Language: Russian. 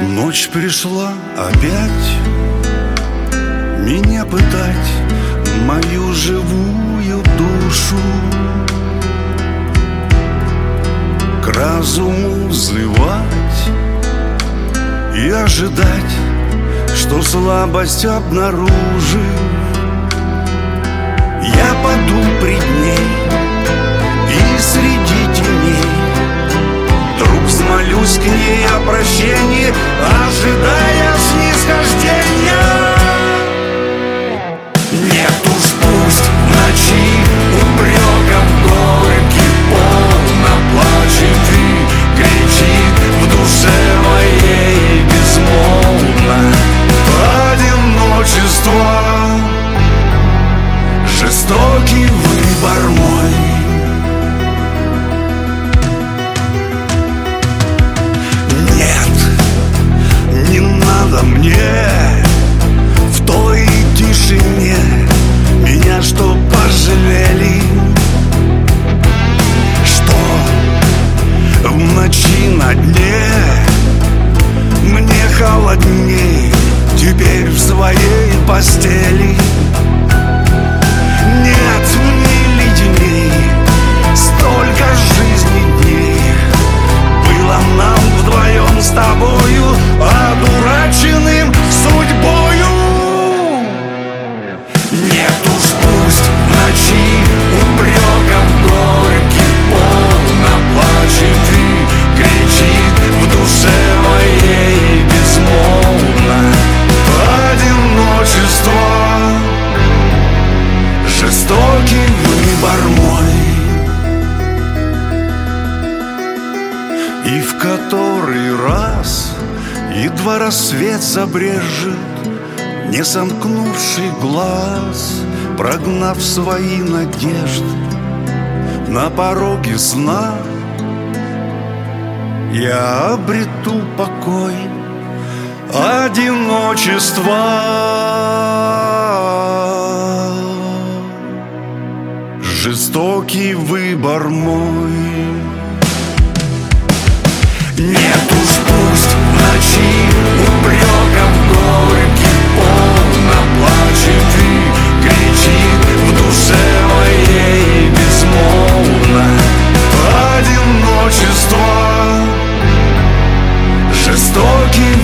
Ночь пришла опять меня пытать, мою живую душу к разуму взывать и ожидать, что слабость обнаружив, я паду пред ней и среди теней вдруг взмолюсь к ней о прощении, ожидая снисхождения. Нет уж, пусть в ночи упреков горький полно плачет и кричит в душе моей безмолвно одиночество. Жестокий выбор мой. Нет, не надо мне в той тишине меня, что пожалели, что в ночи на дне мне холодней теперь в своей постели. Нет, мне леденей столько жизни дней было нам вдвоем с тобою, одураченным судьбою. Нет уж, пусть в ночи упреков горький полно плачет и кричит в душе моей безмолвно одиночество. Жестокий выбор мой. И в который раз едва рассвет забрежет, не сомкнувший глаз, прогнав свои надежды, на пороге сна я обрету покой одиночества. Жестокий выбор мой. Нет уж, пусть в ночи упреков горький полно плачет и кричит в душе моей безмолвно одиночество. Жестокий